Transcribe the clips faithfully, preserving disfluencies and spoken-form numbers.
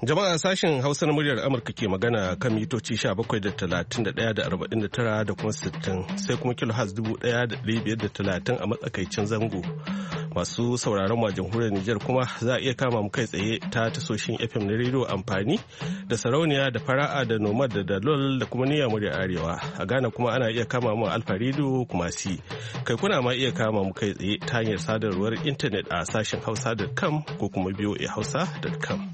Jama'a sashen Hausa na muryar Amurka ke magana kan mitoci sha bakwai da talatin da ɗaya da arba'in da tara da kuma sittin sai kuma kilohaz dubu ɗaya da ɗari biyar da talatin a matsakaicin zango. Masu sauraron mu a jamhuriyar Nijar kuma za a iya kama mu kai tsaye ta tasoshin F M na rediyo amfani da sarauniya da fara'a da nomad da dalol da kuma niyya muryar arewa. A Ghana kuma ana iya kama mu alfa rediyo kuma si. Kai kuna ma iya kama mu kai tsaye ta hanyar sadarwar intanet a sashen hausa dot com ko kuma v o a hausa dot com.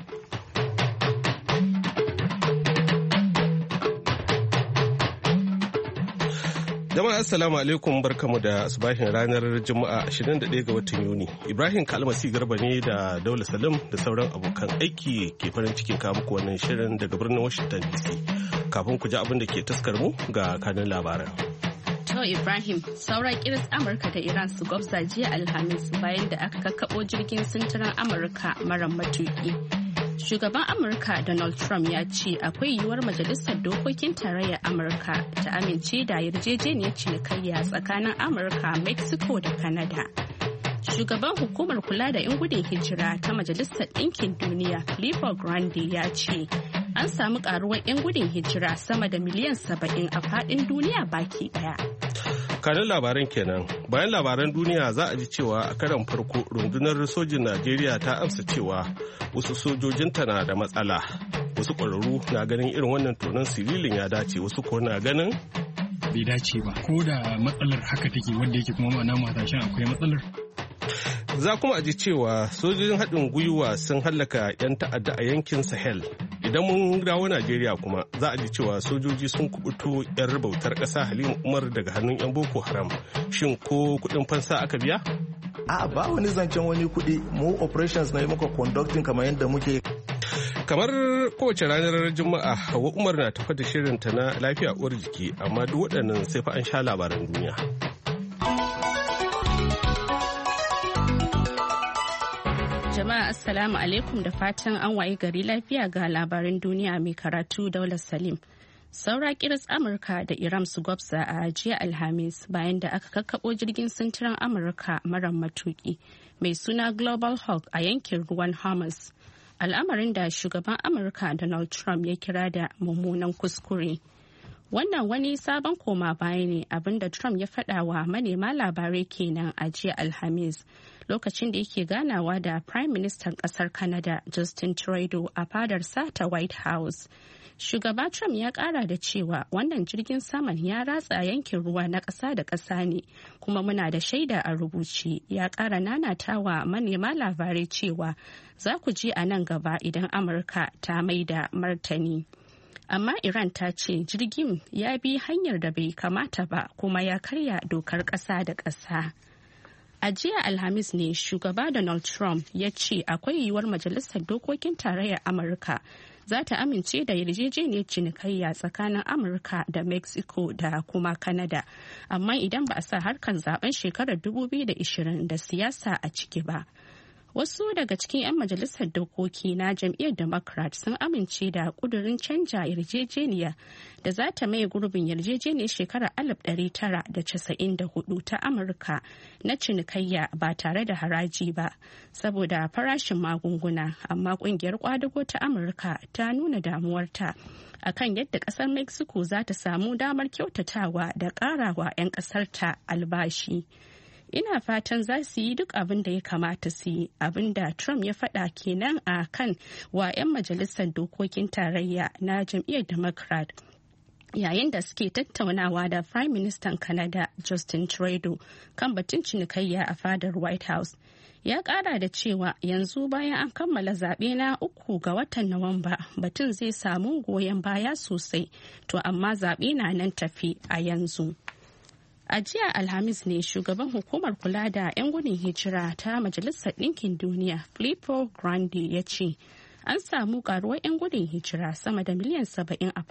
Jama'a assalamu alaikum barkamu da asubahin ranar Juma'a ashirin da ɗaya ga watan Yuni. Ibrahim Kalmasi Garba ne da Daula Salim da sauran abokan aiki ke farin cikin kawo muku wannan shirin daga birnin Washington D C. Kafin ku ji abin da ke taskar mu ga kanin labaran. To Ibrahim, sauran kiris Amurka da Iran su gwabza jiya Alhamis bayan da aka kakkaɓo jirgin sintirin Amurka mara matuƙi. Shugaban Amurka Donald Trump ya ce akwai yiwuwar Majalisar Dokokin Tarayyar Amurka ta amince da yarjejeniyar cinikayya tsakanin Amurka, Mexico da Canada. Shugaban Hukumar Kula da 'Yan Gudun Hijira ta Majalisar Ɗinkin Duniya, Filippo Grandi, ya ce an samu ƙaruwar 'yan gudun hijira sama da miliyan saba'in a faɗin duniya baki ɗaya. Kanin labaran kenan. Bayan labaran duniya za a ji cewa a karon farko rundunar sojin Najeriya ta amsa cewa wasu sojojinta na da matsala. Wasu ƙwararru na ganin irin wannan tonon sirilin ya dace, wasu ko na ganin bai dace ba. Ko da matsalar haka take wanda yake kuma ma'ana matashin akwai matsalar. Za kuma a ji cewa sojojin haɗin gwiwa sun hallaka 'yan ta'adda a yankin Sahel. Idan mun dawo Najeriya kuma za a ji cewa sojoji sun kubuto 'yar bautar ƙasa Halima Umar daga hannun 'yan Boko Haram. Shin ko kuɗin fansa aka biya? A ba wani zancen wani kuɗi, mu operations na yi muka conducting kamar yadda muke. Kamar kowace ranar Juma'a, Hauwa Umar na tafa da shirinta na lafiya uwar jiki, amma duk waɗannan sai fa an sha labaran duniya. Jama'a assalamu alaikum da fatan an wayi gari lafiya ga labaran duniya mai karatu Daula Salim. Saura kiris Amurka da Iran su gwabza a jiya Alhamis bayan da aka kakkaɓo jirgin sintirin Amurka mara matuki mai suna Global Hawk a yankin ruwan Hormuz. Al'amarin da shugaban Amurka Donald Trump ya kira da mummunan kuskure. Wannan wani sabon koma baya ne abinda Trump ya faɗa wa manema labarai kenan a jiya Alhamis lokacin da yake ganawa da Prime Minister ƙasar Canada Justin Trudeau a fadarsa ta White House. Shugaba Trump ya ƙara da cewa wannan jirgin saman ya ratsa yankin ruwa na ƙasa da ƙasa ne kuma muna da shaida a rubuce. Ya ƙara nanatawa manema labarai cewa za ku ji a nan gaba idan Amurka ta maida martani. Amma Iran ta ce jirgin ya bi hanyar da bai kamata ba kuma ya karya dokar ƙasa da ƙasa. A jiya Alhamis ne shugaba Donald Trump ya ce akwai yiwuwar Majalisar Dokokin Tarayyar Amurka za ta amince da yarjejeniyar cinikayya tsakanin Amurka da Mexico da kuma Canada, amma idan ba a sa harkar zaben shekarar dubu biyu da ashirin da siyasa a ciki ba. Wasu daga cikin 'yan majalisar dokoki na jam'iyyar Democrat sun amince da kudurin canja yarjejeniya da za ta maye gurbin yarjejeniyar shekarar alif ɗari tara da casa'in da hudu ta Amurka na cinikayya ba tare da haraji ba saboda farashin magunguna, amma kungiyar kwadago ta Amurka ta nuna damuwarta akan yadda kasar Mexico za ta samu damar kyautatawa da karawa 'yan kasarta albashi. Ina fatan za su yi duk abin da ya kamata su yi, abin da Trump ya faɗa kenan a kan wa 'yan majalisar dokokin tarayya na jam'iyyar Democrat yayin da suke tattaunawa da Prime Minister Canada Justin Trudeau kan batun cinikayya a fadar White House. Ya ƙara da cewa yanzu bayan an kammala zaɓe na uku ga watan Nuwamba batun zai samu goyon baya sosai, to amma zaɓe na nan tafi a yanzu. A jiya Alhamis ne shugaban hukumar kula da 'yan gudun hijira ta Majalisar Ɗinkin Duniya Filippo Grandi ya ce an samu karuwar 'yan gudun hijira sama da miliyan saba'in a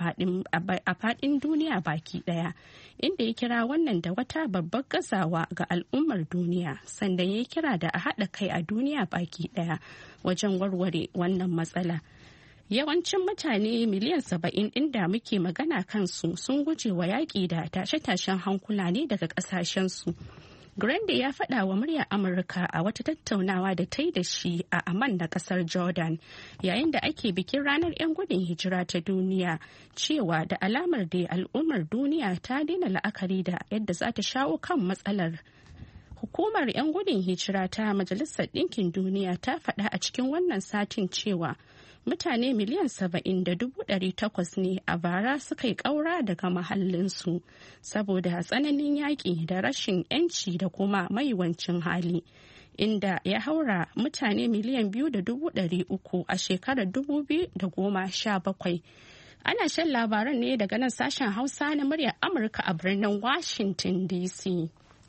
faɗin duniya baki ɗaya, inda ya kira wannan da wata babbar gazawa ga al'ummar duniya, sannan ya kira da a haɗa kai a duniya baki ɗaya wajen warware wannan matsala. Yawancin mutane miliyan saba'in ɗin da muke magana kansu sun guje wa yaƙi da tashe-tashen hankula ne daga ƙasashensu. Grande ya faɗa wa muryar Amurka a wata tattaunawa da ta yi da shi a Amman na ƙasar Jordan yayin da ake bikin ranar 'yan gudun hijira ta duniya cewa da alamar da al'ummar duniya ta daina la'akari da yadda za ta shawo kan matsalar. Hukumar 'yan gudun hijira ta Majalisar Ɗinkin Duniya ta faɗa a cikin wannan satin cewa mutane miliyan saba'in da dubu ɗari takwas ne a bara suka yi ƙaura daga mahallinsu saboda tsananin yaƙi da rashin 'yanci da kuma maiwancin hali, inda ya haura mutane miliyan biyu da dubu ɗari uku a shekarar dubu biyu da goma sha bakwai. Ana shan labaran ne daga nan sashen Hausa na muryar Amurka a birnin Washington D C.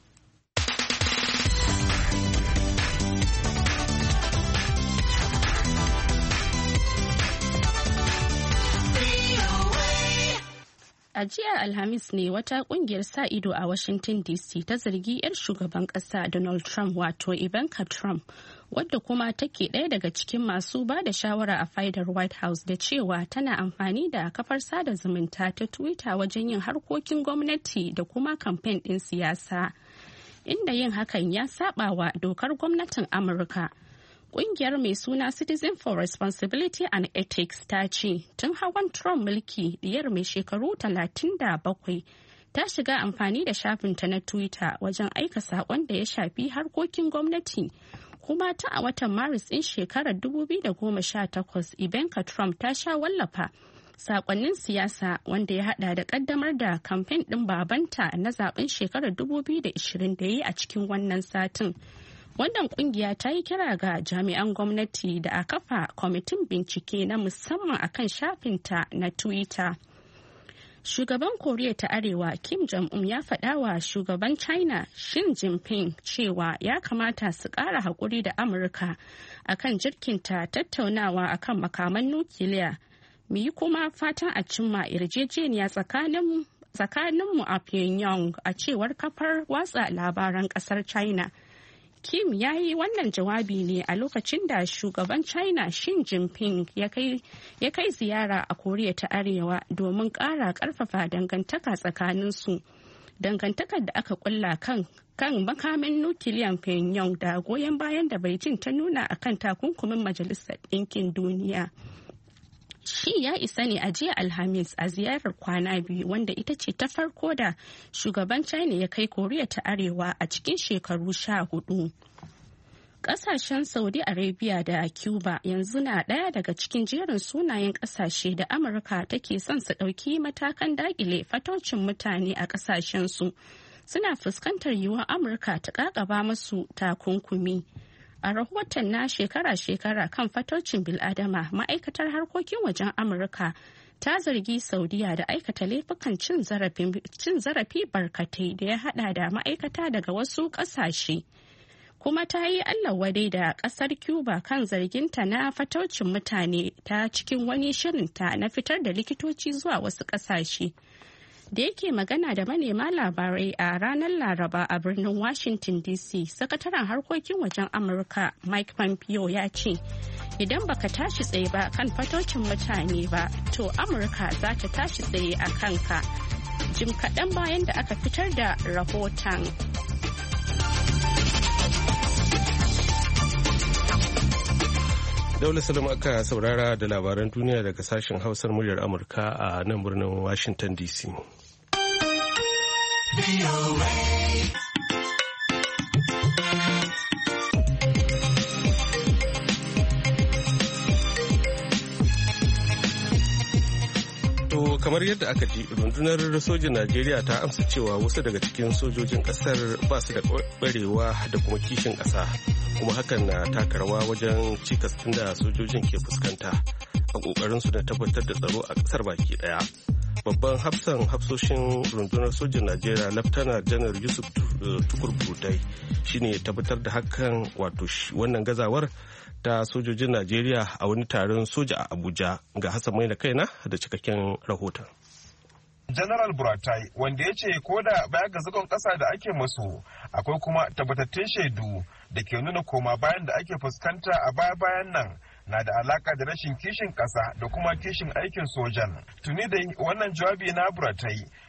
A jiya Alhamis ne wata kungiyar sa ido a Washington D C ta zargi 'yar shugaban kasa Donald Trump wato Ivanka Trump, wadda kuma take ɗaya daga cikin masu ba da shawara a fadar White House da cewa tana amfani da kafar sada zumunta ta Twitter wajen yin harkokin gwamnati da kuma kamfen ɗin siyasa, inda yin hakan ya saba wa dokar gwamnatin Amurka. Ƙungiyar mai suna Citizen for Responsibility and Ethics ta ce tun hawan Trump mulki diyar mai shekaru talatin da bakwai ta shiga amfani da shafinta na Twitter wajen aika saƙon da ya shafi harkokin gwamnati. Kuma ta a watan Maris ɗin shekarar dubu biyu da goma sha takwas Ivanka Trump ta sha wallafa saƙonnin siyasa wanda ya haɗa da ƙaddamar da kamfen ɗin babanta na zaben shekarar dubu biyu da ashirin da ya yi a cikin wannan satin. Wannan kungiya ta yi kira ga jami'an gwamnati da a kafa kwamitin bincike na musamman akan shafinta na Twitter. Shugaban Koriya ta Arewa Kim Jong-un ya faɗa wa shugaban China Xi Jinping cewa ya kamata su ƙara haƙuri da Amurka akan jirkinta tattaunawa akan makaman nukiliya. Mu yi kuma fatan a cimma yarjejeniya tsakanin tsakaninmu a Pyongyang, a cewar kafar watsa labaran ƙasar China. Kim ya yi wannan jawabi ne a lokacin da shugaban China Xi Jinping ya kai ziyara a Koriya ta Arewa domin ƙara ƙarfafa dangantaka tsakaninsu. Dangantakar da aka kulla kan kan makamin nukiliyan Pyongyang da goyon bayan da Beijing ta nuna akan takunkumin Majalisar Ɗinkin Duniya. Shi ya isa ne a jiya Alhamis a ziyarar kwana biyu wanda ita ce ta farko da shugaban China ya kai Koriya ta Arewa a cikin shekaru sha hudu. Kasashen Saudi Arabia da Cuba yanzu na ɗaya daga cikin jerin sunayen kasashe da Amurka take son su ɗauki matakan dakile fataucin mutane a kasashensu. Suna fuskantar yiwuwar Amurka ta ƙaƙaba masu takunkumi. A rahoton na shekara-shekara kan fataucin bil'adama, ma'aikatar harkokin wajen Amurka ta zargi Saudiya da aikata laifukan cin zarafi barkatai da ya hada da ma'aikata daga wasu ƙasashe. Kuma ta yi Allah wadai da ƙasar Cuba kan zarginta na fataucin mutane ta cikin wani shirinta na fitar da likitoci zuwa wasu ƙasashe. Da yake magana da manema labarai a ranar Laraba a birnin Washington D C, sakataren harkokin wajen Amurka Mike Pompeo ya ce, idan baka tashi tsaye ba kan fatocin mutane ba, to Amurka za ta tashi tsaye a kanka. Jim kaɗan bayan da aka fitar da rahoton. Daula Salam aka saurara da labaran duniya daga sashen Hausar muryar Amurka a nan birnin Washington D C. To kamar yadda aka ji, rundunar sojin Najeriya ta amsa cewa wasu daga cikin sojojin kasar ba su da kwarewa da kuma kishin ƙasa, kuma hakan na taka rawa wajen cikas da sojojin ke fuskanta a ƙoƙarinsu da tabbatar da tsaro a ƙasar baki ɗaya. Babban hafsan hafsoshin rundunar sojin Najeriya Laftana Janar Yusuf Tukur Butai shine ya tabbatar da hakan, wato wannan gazawar ta sojojin Najeriya a wani taron soja a Abuja. Ga Hassan Maina kaina da cikakken rahoton. General Buratai, wanda ya ce ko da baya ga zagon ƙasa da ake masu, akwai kuma tabbatattun shaidu da ke nuna koma bayan da ake fuskanta a baya-bayan nan na da alaka da rashin kishin ƙasa da kuma kishin aikin sojan. Tuni da wannan jawabi na Buratai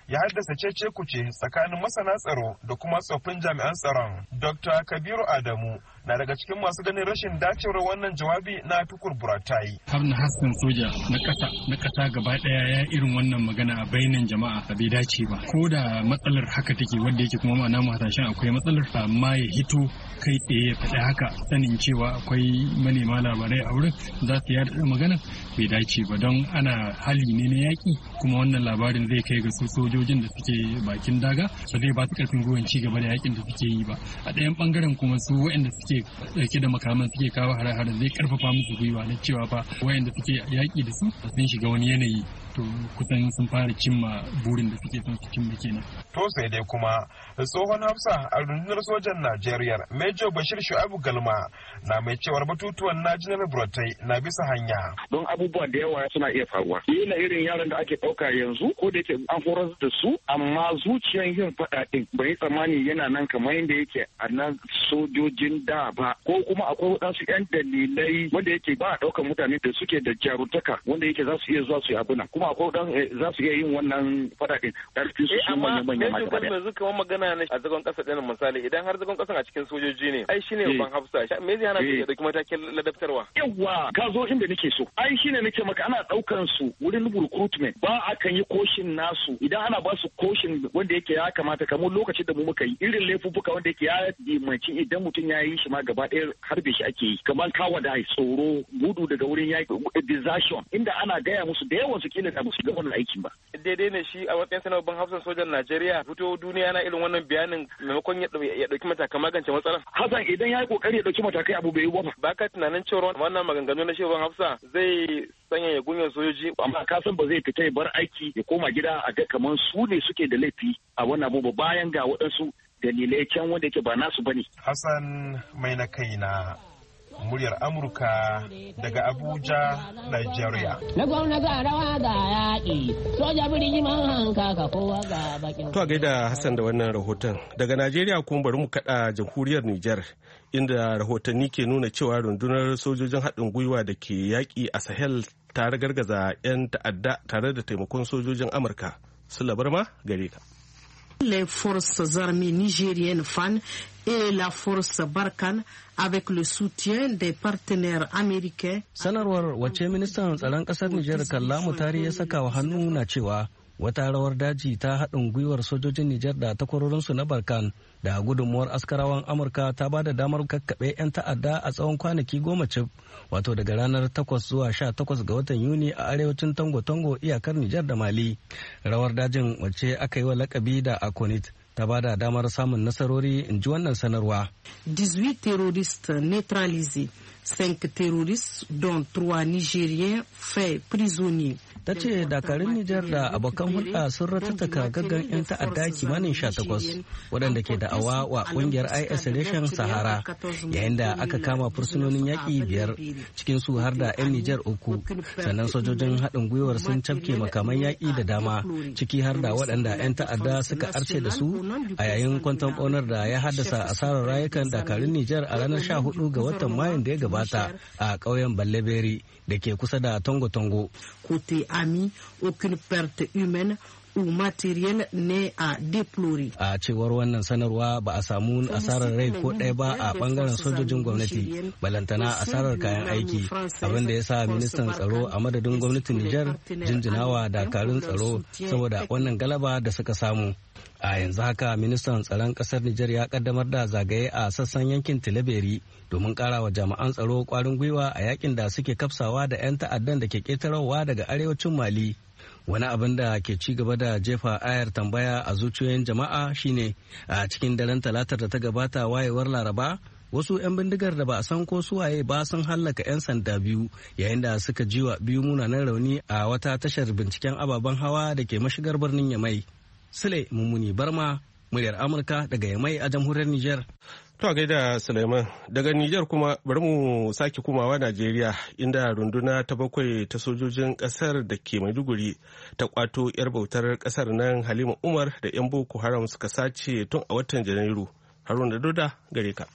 ya haddasa cece kuce tsakanin masana tsaro da kuma tsoffin jami'an tsaron. Dokta Kabiru Adamu na daga cikin masu ganin rashin dacewar wannan jawabi na Tukur Buratai. Haruna Hassan soja na ƙasa na ƙasa gaba ɗaya ya irin wannan magana a bainan jama'a bai dace ba. Ko da matsalar haka take wanda yake kuma ma'ana mu hasashen akwai matsalar amma ya hito kai tsaye ya faɗi haka sanin cewa akwai manema labarai a wurin za su yada magana bai dace ba don ana hali ne na yaƙi kuma wannan labarin zai kai ga su sojojin da suke bakin daga ba zai ba su ƙarfin gwiwan ci gaba da yaƙin da suke yi ba. A ɗayan ɓangaren kuma su waɗanda suke ɗauke da makaman suke kawo hare-hare zai ƙarfafa musu gwiwa na cewa fa waɗanda suke yaƙi da su sun shiga wani yanayi to kusan sun fara cimma burin da suke son su cimma kenan. To sai dai kuma tsohon hafsa a rundunar sojan Najeriya Major Bashir Shu'abu Galma na mai cewar batutuwan na General Buratai na bisa hanya. Don abubuwa da yawa suna iya faruwa. Yana irin yaran da ake ɗauka yanzu ko da yake an horar da su amma zuciyan yin faɗa ɗin bai tsammani yana nan kamar yadda yake a nan sojojin da ba ko kuma akwai waɗansu 'yan dalilai wanda yake ba a ɗaukar mutane da suke da jaruntaka wanda yake za su iya zuwa su yi abuna kuma akwai waɗansu za su iya yin wannan faɗa ɗin ƙarfin su sun manya manya ma gaba yanzu kamar magana ne a zagon ƙasa ɗin misali idan har zagon ƙasan a cikin sojoji ne ai shine babban hafsa me zai hana su ya ɗauki matakin ladabtarwa. Yawwa ka zo inda nake so ai shine nake maka ana ɗaukan su wurin recruitment ba a kan yi koshin nasu idan ana ba su koshin wanda yake ya kamata kamar lokacin da mu muka yi irin laifuffuka wanda yake ya dimanci idan mutum ya yi shi ma gaba ɗaya harbe shi ake yi kamar kawa da tsoro gudu daga wurin yaki desertion inda ana gaya musu da yawan su kila da musu ga wannan aikin ba. Daidai ne shi a matsayin sanarwar hafsan sojan Najeriya fito duniya na irin wannan bayanin maimakon ya ɗauki matakan magance matsalar. Hassan idan ya yi kokari ya ɗauki matakai abu bai yi ba. Ba ka tunanin cewa wannan maganganu na shugaban hafsa zai sanya ya gunyar sojoji. Amma ka san ba zai fita ya bar aiki ya koma gida a ga kamar su ne suke da laifi a wannan abu bayan ga waɗansu dalilai can wanda yake ba nasu bane. Hassan mai na kaina muryar Amurka daga Abuja, Nigeria. Na gwamnati rawa ga yaƙi, soja birni man hanka ka kowa ga bakin. To a gaida Hassan da wannan rahoton. Daga Najeriya kuma bari mu kaɗa jamhuriyar Nijar, inda rahotanni ke nuna cewa rundunar sojojin haɗin gwiwa da ke yaƙi a Sahel ta ragargaza 'yan ta'adda tare da taimakon sojojin Amurka. Sula Barma gare ka. Les forces armées nigériennes F A N et la force Barkhane avec le soutien des partenaires américains. Sanarwar wacce ministan tsaron ƙasar Nijar Kalla Mutari ya saka wa hannu na cewa wata rawar daji ta haɗin gwiwar sojojin Nijar da takwarorinsu na Barkhane da gudunmuwar askarawan Amurka ta ba da damar kakkaɓe 'yan ta'adda a tsawon kwanaki goma cif, wato daga ranar takwas zuwa sha takwas ga watan Yuni a arewacin Tango-Tango iyakar Nijar da Mali. Rawar dajin wacce aka yi wa lakabi da Akonit ta ba da damar samun nasarori, in ji wannan sanarwa. dix-huit terroristes neutralisés, cinq terroristes dont trois Nigériens faits prisonniers. Ta ce dakarun Nijar da abokan hulɗa sun ratattaka gaggan 'yan ta'adda kimanin sha takwas waɗanda ke da'awa wa ƙungiyar I S reshen Sahara, yayin da aka kama fursunonin yaƙi biyar, cikin su har da 'yan Nijar uku. Sannan sojojin haɗin gwiwar sun cafke makaman yaƙi da dama, ciki har da waɗanda 'yan ta'adda suka arce da su a yayin kwanton ɓaunar da ya haddasa asarar rayukan dakarun Nijar a ranar sha hudu ga watan Mayun da ya gabata a ƙauyen Balleberi da ke kusa da Tongo-Tongo. Côté ami, aucune perte humaine ou matériel n'est à déplorer. A cewar wannan sanarwa ba a samu asarar rai ko ɗaya ba a bangaren sojojin gwamnati, balantana asarar kayan aiki, abin da ya sa ministan tsaro a madadin gwamnatin Nijar jinjinawa dakarun tsaro saboda wannan galaba da suka samu. A yanzu haka ministan tsaron ƙasar Nijar ya kaddamar da zagaye a sassan yankin Tilaberi domin ƙarawa jami'an tsaro ƙwarin gwiwa a yakin da suke kafsawa da 'yan ta'addan da ke ƙetarowa daga arewacin Mali. Wani abin da ke ci gaba da jefa ayar tambaya a zuciyoyin jama'a shine a cikin daren talatar da ta gabata wayewar Laraba, wasu 'yan bindigar da ba a san ko suwaye ba sun hallaka 'yan sanda biyu yayin da suka jiwa biyu munanan rauni a wata tashar binciken ababen hawa da ke mashigar birnin Yamai. Sule Mummuni Barma, muryar Amurka daga Yamai a jamhuriyar Nijar. To a gaida Suleiman, daga Nijar kuma bari mu sake komawa Najeriya, inda runduna ta bakwai ta sojojin kasar da ke Maiduguri ta kwato 'yar bautar kasar nan Halima Umar da 'yan Boko Haram suka sace tun a watan Janairu. Haruna Doda gare ka.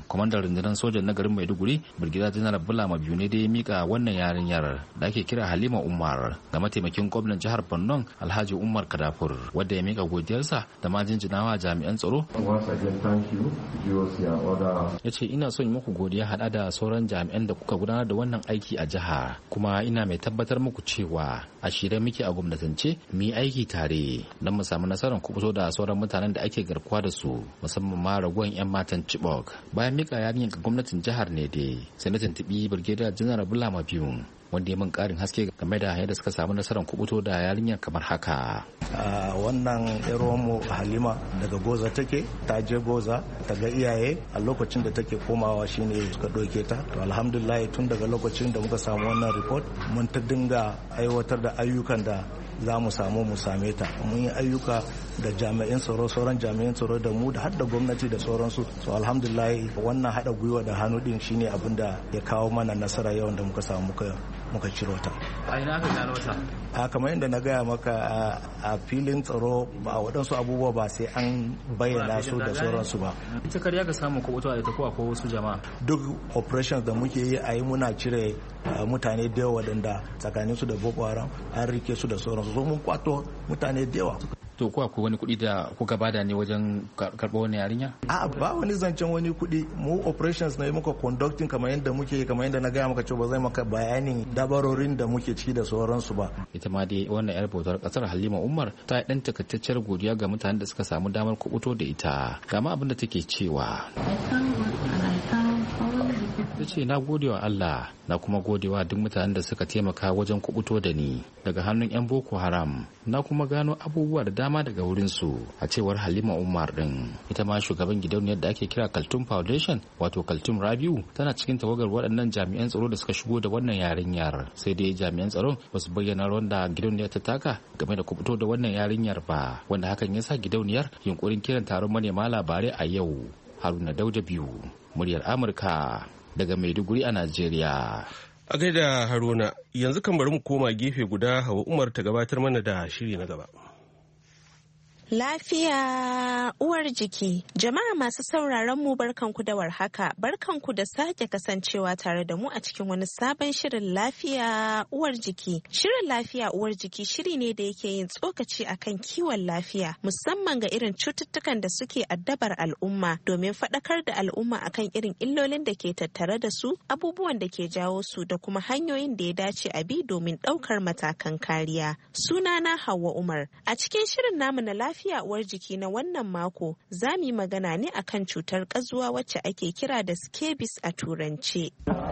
kwamandan rundunar sojan na garin Maiduguri Brigadier General Bulama biyu ne da ya mika wannan yarinyar da ake kira Halima Umar ga mataimakin gwamnan jihar Borno Alhaji Umar Kadafur wanda ya mika godiyarsa da ma jinjinawa jami'an tsaro. Ya ce ina son muku godiya hada da sauran jami'an da kuka gudanar da wannan aiki a jiha, kuma ina mai tabbatar muku cewa a shirye muke a gwamnatance mu yi aiki tare don mu samu nasarar kubuto da sauran mutanen da ake garkuwa da su, musamman ma raguwan 'yan matan Chibok. Bayan mika yarinyar ga gwamnatin jihar ne dai sai na tuntuɓi Brigadier General Bulama biyu wanda ya min karin haske game da yadda suka samu nasarar kubuto da yarinyar kamar haka. Wannan mu Halima daga Goza take, ta je Goza ta ga iyaye a lokacin da take komawa shine suka ɗauke ta. To alhamdulillah tun daga lokacin da muka samu wannan report mun ta dinga aiwatar da ayyukan da za mu samu mu same ta. Mun yi ayyuka da jami'an tsaro, sauran jami'an tsaro da mu da har da gwamnati da sauransu. So alhamdulillah wannan haɗa gwiwa da hannu din shine abin da ya kawo mana nasara yawan da muka samu muka muka ciro ta. A ina aka gano ta? A kamar yadda na gaya maka a filin tsaro ba waɗansu abubuwa ba sai an bayyana su da sauransu ba. Ita kariya ka samu kubutuwa da ta ko akwai wasu jama'a? Duk operations da muke yi a yi muna cire mutane da yawa waɗanda tsakanin su da Boko Haram an rike su da sauransu. So mun kwato mutane da yawa. To ko akwai wani kuɗi da kuka bada ne wajen karɓar wani yarinya? A ba wani zancen wani kuɗi, mu operations na yi muka conducting kamar yadda muke kamar yadda na gaya maka cewa ba zai maka bayanin dabarorin da muke ciki da sauransu ba. Ita ma dai wannan yar bautar kasar Halima Umar ta yi ɗan takaitacciyar godiya ga mutanen da suka samu damar kubuto da ita. Ga ma abin da take cewa. Ta ce na gode wa Allah na kuma gode wa duk mutanen da suka taimaka wajen kubuto da ni daga hannun 'yan Boko Haram, na kuma gano abubuwa da dama daga wurinsu, a cewar Halima Umar din. Ita ma shugaban gidauniyar da ake kira Kaltum Foundation wato Kaltum Rabiu tana cikin tawagar waɗannan jami'an tsaro da suka shigo da wannan yarinyar, sai dai jami'an tsaron ba su bayyana rawan da gidauniyar ta taka game da kubuto da wannan yarinyar ba, wanda hakan ya sa gidauniyar yunkurin kiran taron manema labarai a yau. Haruna Dauda biyu, muryar Amurka daga Maiduguri a Najeriya. A gaida Haruna, yanzu kan bari mu koma gefe guda Hawa Umar ta gabatar mana da shiri na gaba. Lafiya uwar jiki. Jama'a masu sauraron mu barkanku da warhaka, barkanku da sake kasancewa tare da mu a cikin wani sabon shirin lafiya uwar jiki. Shirin lafiya uwar jiki shiri ne da yake yin tsokaci akan kiwon lafiya, musamman ga irin cututtukan da suke addabar al'umma, domin faɗakar da al'umma akan irin illolin da ke tattare da su, abubuwan da ke jawo su da kuma hanyoyin da ya dace a bi domin ɗaukar matakan kariya. Sunana Hauwa Umar. A cikin shirin namu na lafiya lafiya uwar jiki na wannan mako za mu yi magana ne akan cutar ƙazuwa wacce ake kira da scabies a turance.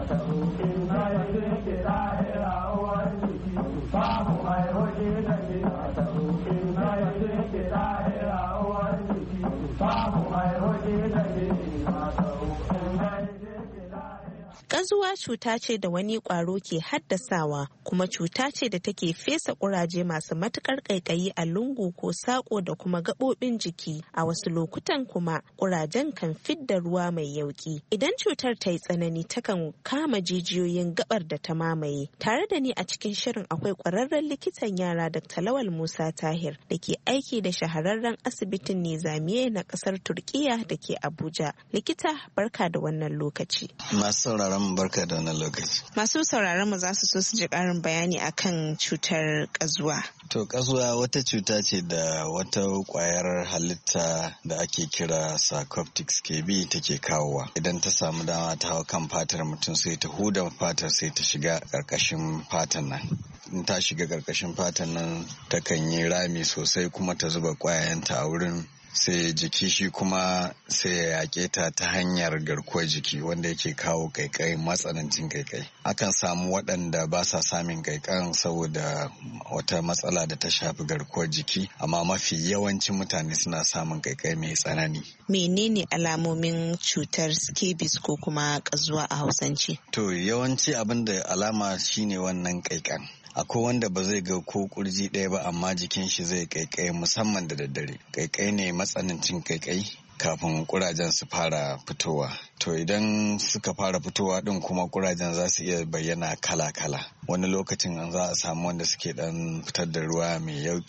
Ƙazuwa cuta ce da wani ƙwaro ke haddasawa, kuma cuta ce da take fesa ƙuraje masu matuƙar ƙaiƙayi a lungu ko saƙo da kuma gaɓoɓin jiki. A wasu lokutan kuma ƙurajen kan fidda ruwa mai yauƙi. Idan cutar ta yi tsanani takan kama jijiyoyin gaɓar da ta mamaye. Tare da ni a cikin shirin akwai ƙwararren likitan yara Dakta Lawal Musa Tahir da ke aiki da shahararren asibitin Nizamiye na ƙasar Turkiya da ke Abuja. Likita, barka da wannan lokaci. Masu sauraron barka da wannan lokaci. Masu sauraron mu za su so su ji ƙarin bayani akan cutar ƙazuwa. To ƙazuwa wata cuta ce da wata ƙwayar halitta da ake kira sarcoptic scabies take kawowa. Idan ta samu dama ta hau kan fatar mutum sai ta huda fatar sai ta shiga ƙarƙashin fatan nan. In ta shiga ƙarƙashin fatan nan takan yi rami sosai kuma ta zuba ƙwayayenta a wurin, sai jiki shi kuma sai ya yaƙe ta ta hanyar garkuwar jiki wanda yake kawo kaikai, matsanancin kaikai. Akan samu waɗanda ba sa samun kaikan saboda wata matsala da ta shafi garkuwar jiki, amma mafi yawancin mutane suna samun kaikai mai tsanani. Menene alamomin cutar scabies ko kuma ƙazuwa a Hausance? To yawanci abin da alama shine wannan kaikan. Akwai wanda ba zai ga ko kurji ɗaya ba amma jikin shi zai kaikai musamman da daddare. Kaikai ne matsanancin kaikai kafin kurajen su fara fitowa. To idan suka fara fitowa din kuma kurajen za su iya bayyana kala-kala. Wani lokacin an za a samu wanda suke dan fitar da ruwa mai yauki,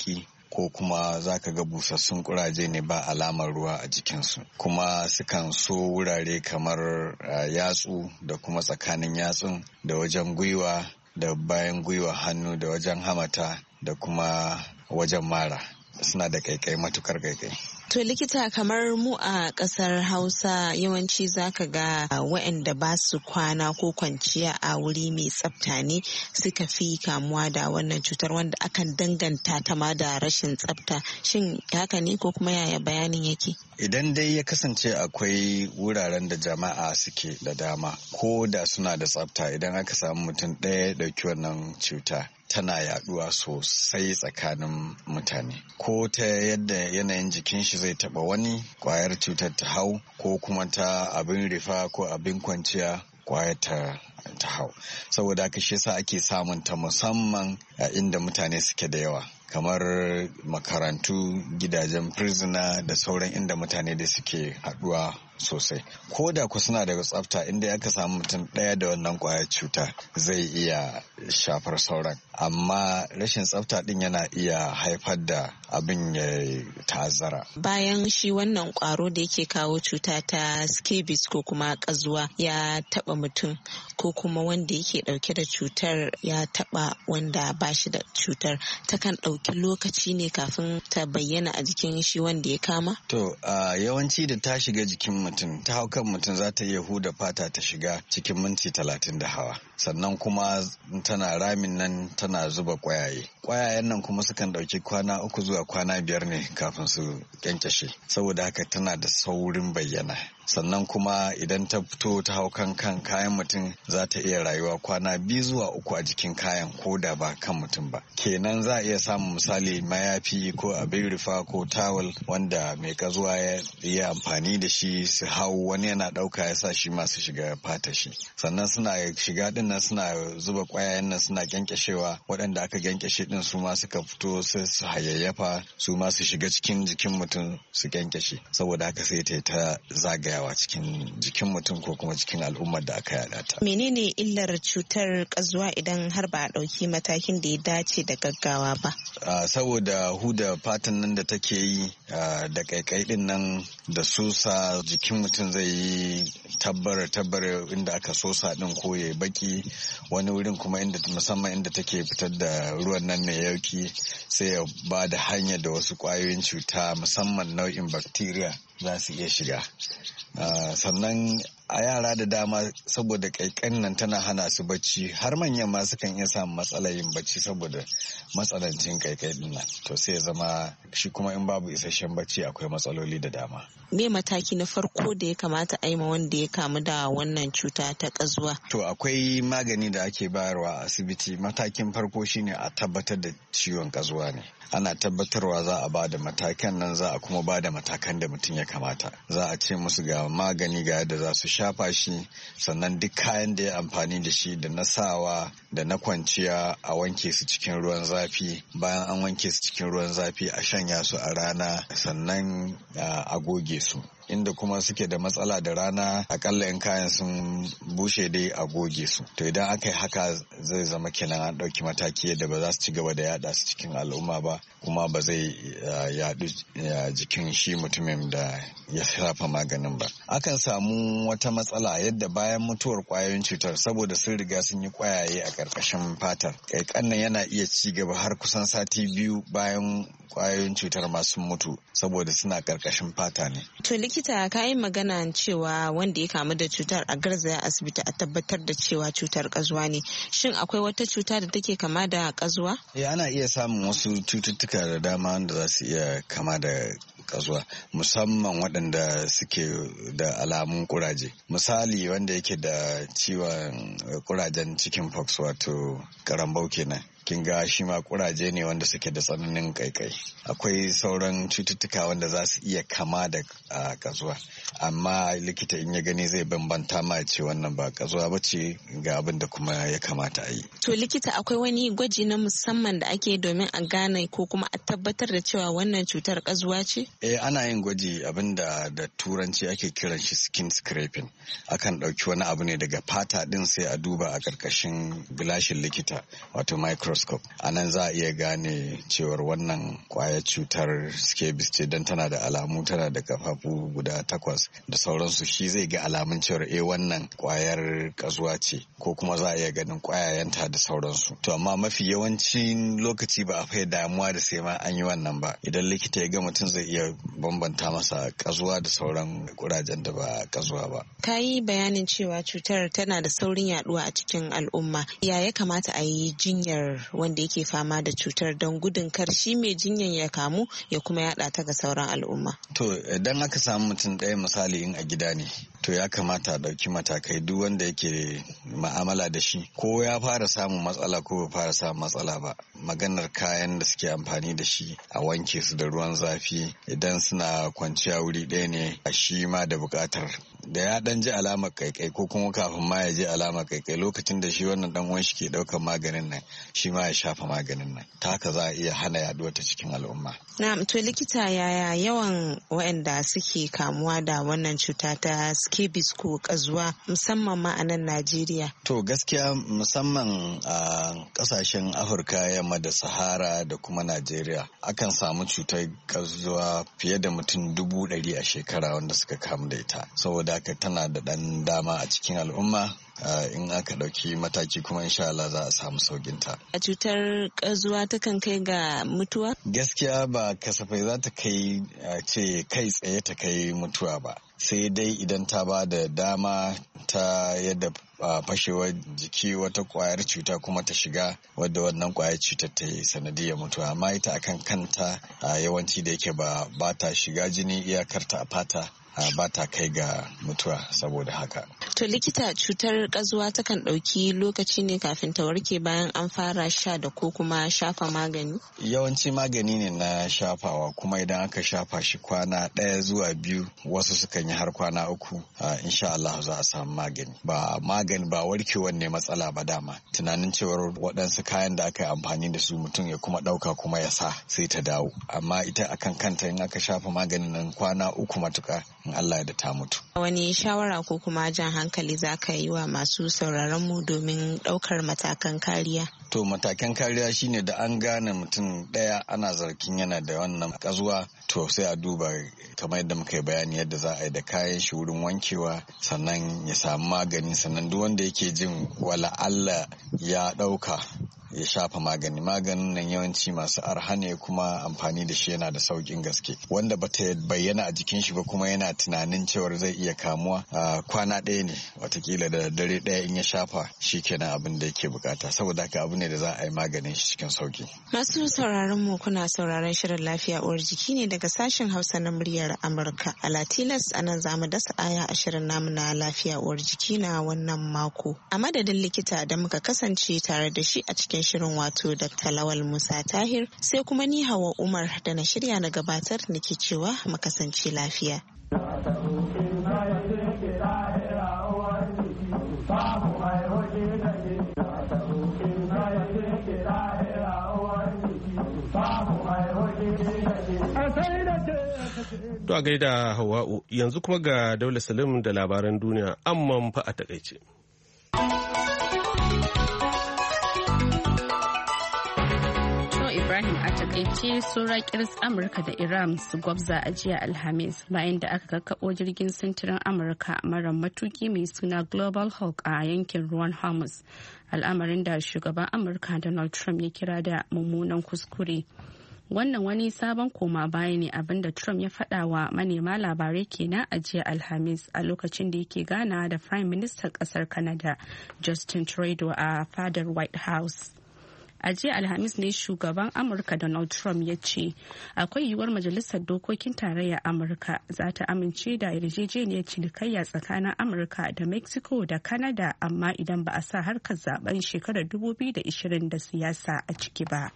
ko kuma za ka ga busassun kuraje ne ba alamar ruwa a jikinsu, kuma sukan so wurare kamar uh, yatsu da kuma tsakanin yatsun da wajen gwiwa da bayan gwiwa hannu da wajen hamata da kuma wajen mara, suna da kaikai, matukar kaikai. To likita, kamar mu a ƙasar Hausa yawanci zaka ga waɗanda ba su kwana ko kwanciya a wuri mai tsafta ne suka fi kamuwa da wannan cutar, wanda akan danganta ta ma da rashin tsafta. Shin haka ne ko kuma yaya bayanin yake? Idan dai ya kasance akwai wuraren da jama'a suke da dama ko da suna da tsafta, idan aka samu mutum ɗaya ya ɗauki wannan cuta tana yaduwa sosai tsakanin mutane, ko ta yadda yanayin jikin shi zai taba wani kwayar cutar ta hau, ko kuma ta abin rifa ko abin kwanciya kwayar ta ta hau. Saboda haka shi yasa ake samun ta musamman a inda mutane suke da yawa, kamar makarantu, gidajen prisoner da sauran inda mutane da suke haduwa sosai. Ko da ku suna daga tsafta, inda aka samu mutum ɗaya da wannan kwayar cuta zai iya shafar sauran, amma rashin tsafta din yana iya haifar da abin ya ta'azzara. Bayan shi wannan kwaro da yake kawo cuta ta scabies ko kuma kazuwa ya taba mutum, ko kuma wanda yake dauke da cutar ya taba wanda ba shi da cutar, takan dauki lokaci ne kafin ta bayyana a jikin shi wanda ya kama? To uh, yawanci da ta shiga jikin mutum, ta hau kan mutum, za ta iya huda fata ta shiga cikin minti talatin da hawa. Sannan kuma tana ramin nan tana zuba kwayaye. Kwayayen nan kuma sukan dauki kwana uku zuwa kwana biyar ne kafin su kyankyashe. Saboda haka tana da saurin bayyana. Sannan kuma idan ta fito ta hau kan kan kayan mutum, za ta iya rayuwa kwana biyu zuwa uku a jikin kayan ko da ba kan mutum ba. Kenan za a iya samun misali mayafi ko abin rufa ko tawul wanda mai kazuwa ya yi amfani da shi su hau, wani yana ɗauka ya sa shi masu shiga fata shi. Sannan suna shiga din nan suna zuba kwayayen nan suna kyankyashewa, waɗanda aka kyankyashe din su ma suka fito sai su hayayyafa su ma su shiga cikin jikin mutum su kyankyashe. Saboda haka sai ta ta zagayawa cikin jikin mutum ko kuma cikin al'ummar da aka yada ta. Menene illar cutar kazuwa idan har ba a ɗauki matakin da ya dace da gaggawa ba? Uh, saboda huda fatan nan da take yi uh, da kaikai din nan da sosa jikin mutum zai yi tabbara tabbara inda aka sosa din ko ya baki, wani wurin kuma inda musamman inda take fitar da ruwan nan mai yauki sai ya ba da hanyar da wasu kwayoyin cuta musamman nau'in bacteria za su iya shiga. Uh, sannan a yara da dama saboda kaikan nan tana hana su bacci, har manyan ma sukan iya samun matsalar yin bacci saboda matsanancin kaikai din nan, to sai ya zama shi kuma in babu isasshen bacci akwai matsaloli da dama. Me mataki na farko da ya kamata a yi ma wanda ya kamu da wannan cuta ta kazuwa? To akwai magani da ake bayarwa a asibiti. Matakin farko shine a tabbatar da ciwon kazuwa ne. Ana tabbatarwa za a ba da matakan nan, za a kuma ba da matakan da mutum ya kamata. Za a ce musu ga magani ga yadda za su shafa shi, sannan duk kayan da ya amfani da shi da na sawa da na kwanciya a wanke su cikin ruwan zafi. Bayan an wanke su cikin ruwan zafi a shanya su a rana, sannan a goge su. Inda kuma suke da matsala da rana, akalla in kayan sun bushe dai a goge su. To idan aka yi haka zai zama kenan an ɗauki mataki yadda ba za su ci gaba da yada su cikin al'umma ba, kuma ba zai yadu jikin shi mutumin da ya shafa maganin ba. Akan samu wata matsala yadda bayan mutuwar kwayoyin cutar, saboda sun riga sun yi kwayaye a ƙarƙashin fatar, kaikan nan yana iya ci gaba har kusan sati biyu bayan kwayoyin cutar masu mutu, saboda suna ƙarƙashin fata ne. To likita, ka yi magana cewa wanda ya kamu da cutar a garzaya asibiti a tabbatar da cewa cutar kazuwa ne. Shin akwai wata cuta da take kama da kazuwa? Eh, ana iya samun wasu cututtuka da dama wanda za su iya kama da kazuwa, musamman waɗanda suke da alamun kuraje. Misali wanda yake da ciwon kurajen chicken pox, wato karambau kenan. Kin ga shi ma kuraje ne wanda suke da tsananin kaikai. Akwai sauran cututtuka wanda za su iya kama da uh, kazuwa, amma likita in ya gani zai bambanta ma ce wannan ba kazuwa ba ce, ga abin da kuma ya kamata a yi. To likita, akwai wani gwaji na musamman da ake domin a gane ko kuma a tabbatar da cewa wannan cutar kazuwa ce? Eh, ana yin gwaji, abin da da turanci ake kiran shi skin scraping. Akan ɗauki wani abu ne daga fata ɗin sai a duba a ƙarƙashin gilashin likita, wato micro microscope. A nan za a iya gane cewar wannan kwayar cutar scabies ce don tana da alamu, tana da kafafu guda takwas da sauransu. Shi zai ga alamun cewar eh wannan kwayar kazuwa ce, ko kuma za a iya ganin kwayayenta da sauransu. To amma mafi yawancin lokaci ba a fai damuwa da sai ma an yi wannan ba. Idan likita ya ga mutum zai iya bambanta masa kazuwa da sauran kurajen da ba kazuwa ba. Ka yi bayanin cewa cutar tana da saurin yaduwa a cikin al'umma. Ya ya kamata a yi jinyar wanda yake fama da cutar don gudun kar shi mai jinyar ya kamu ya kuma yada ta ga sauran al'umma? To idan aka samu mutum ɗaya misali in a gida ne, to ya kamata a ɗauki matakai duk wanda yake ma'amala da shi, ko ya fara samun matsala ko bai fara samun matsala ba. Maganar kayan da suke amfani da shi a wanke su da ruwan zafi, idan suna kwanciya wuri ɗaya ne a shi ma da buƙatar da ya dan ji alamar kaikai ko kuma kafin ma ya ji alamar kaikai lokacin da shi wannan dan uwan shi ke daukan maganin nan, shi ma ya shafa maganin nan. Ta haka za a iya hana yaduwar ta cikin al'umma. Na'am, to likita, yaya yawan waɗanda suke kamuwa da wannan cuta ta scabies ko kazuwa musamman ma a nan Najeriya? To gaskiya musamman a kasashen Afirka yamma da Sahara da kuma Najeriya akan samu cutar kazuwa fiye da mutum dubu ɗari a shekara wanda suka kamu da ita. Saboda haka tana da ɗan dama a cikin al'umma. Uh, in aka ɗauki mataki kuma insha Allah za a samu saukinta. A cutar ƙazuwa takan kai ga mutuwa? Gaskiya ba kasafai za ta kai uh, ce kai tsaye ta kai mutuwa ba. Sai dai idan ta ba da dama ta yadda uh, fashewar jiki wata kwayar cuta kuma ta shiga wadda wannan kwayar cutar ta yi sanadiyar mutuwa. Amma ita akan kanta uh, yawanci da yake ba, ba ta shiga jini, iyakarta a fata. Uh, ba ta kai ga mutuwa saboda haka. To likita, cutar ƙazuwa takan ɗauki lokaci ne kafin ta warke bayan an fara sha da ko kuma shafa magani? Yawanci magani ne na shafawa, kuma idan aka shafa shi kwana ɗaya zuwa biyu, wasu sukan yi har kwana uku, uh, insha Allah za a samu magani. Ba magani ba warkewar ne matsala ba dama. Tunanin cewar waɗansu kayan da aka yi amfani da su mutum ya kuma ɗauka kuma ya sa sai ta dawo. Amma ita akan kanta in aka shafa maganin nan kwana uku matuƙa, in Allah ya da ta mutu. Wani shawara ko kuma jan hankali za ka yi wa masu sauraron mu domin ɗaukar matakan kariya? To matakan kariya shine da an gane mutum ɗaya ana zargin yana da wannan ƙazuwa, to sai a duba kamar yadda muka yi bayani yadda za a yi da kayan shi wurin wankewa, sannan ya samu magani, sannan duk wanda yake jin wala Allah ya ɗauka ya shafa magani. Maganin nan yawanci masu arha ne kuma amfani da shi yana da saukin gaske. Wanda bata bayyana a jikin shi ba kuma yana tunanin cewar zai iya kamuwa, a kwana ɗaya ne watakila da dare ɗaya in ya shafa shi kenan abin da yake bukata. Saboda haka abu ne da za a yi maganin shi cikin sauki. Masu sauraron mu, kuna sauraron shirin lafiya uwar jiki ne daga sashen Hausa na muryar Amurka. A Latilas a nan zamu dasa aya a shirin namu na lafiya uwar jiki na wannan mako. A madadin likita da muka kasance tare da shi a cikin shirin, wato Dakta Lawal Musa Tahir, sai kuma ni Hawa Umar da na shirya na gabatar nake cewa mu kasance lafiya. To a gaida Hawa'u, yanzu kuma ga Daula Salim da labaran duniya amman fa a takaice. Ibrahim, a takaice saura kiris Amurka da Iran su gwabza a jiya Alhamis bayan da aka kakkaɓo jirgin sintirin Amurka mara matuki mai suna Global Hawk a yankin ruwan Hormuz, al'amarin da shugaban Amurka Donald Trump ya kira da mummunan kuskure. Wannan wani sabon koma baya ne, abinda Trump ya faɗa wa manema labarai kenan a jiya Alhamis a lokacin da yake gana da Prime Minister ƙasar Canada Justin Trudeau a fadar White House. A jiya Alhamis ne shugaban Amurka Donald Trump ya ce akwai yiwuwar Majalisar Dokokin Tarayyar Amurka za ta amince da yarjejeniyar cinikayya tsakanin Amurka da Mexico da Canada, amma idan ba a sa harkar zaben shekarar dubu biyu da ashirin da siyasa a ciki ba.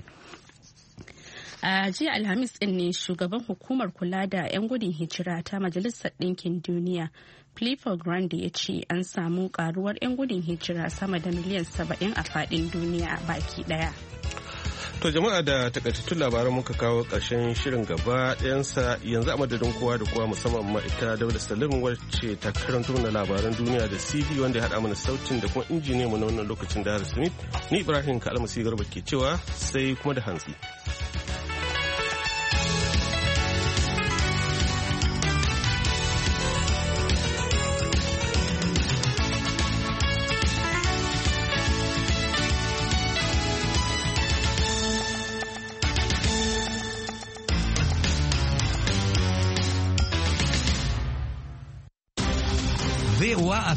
A jiya Alhamis din ne shugaban hukumar kula da 'yan gudun hijira ta Majalisar Ɗinkin Duniya Filippo Grandi ya ce an samu karuwar 'yan gudun hijira sama da miliyan saba'in a faɗin duniya baki ɗaya. To jama'a da takaitattun labaran muka kawo ƙarshen shirin gaba ɗayansa yanzu a madadin kowa da kowa musamman ma ita Dauda Salim wacce ta karanto mana labaran duniya da C D wanda ya haɗa mana sautin da kuma injiniyanmu na wannan lokacin da Smith. Ni Ibrahim Kalmasi Garba ke cewa sai kuma da hantsi.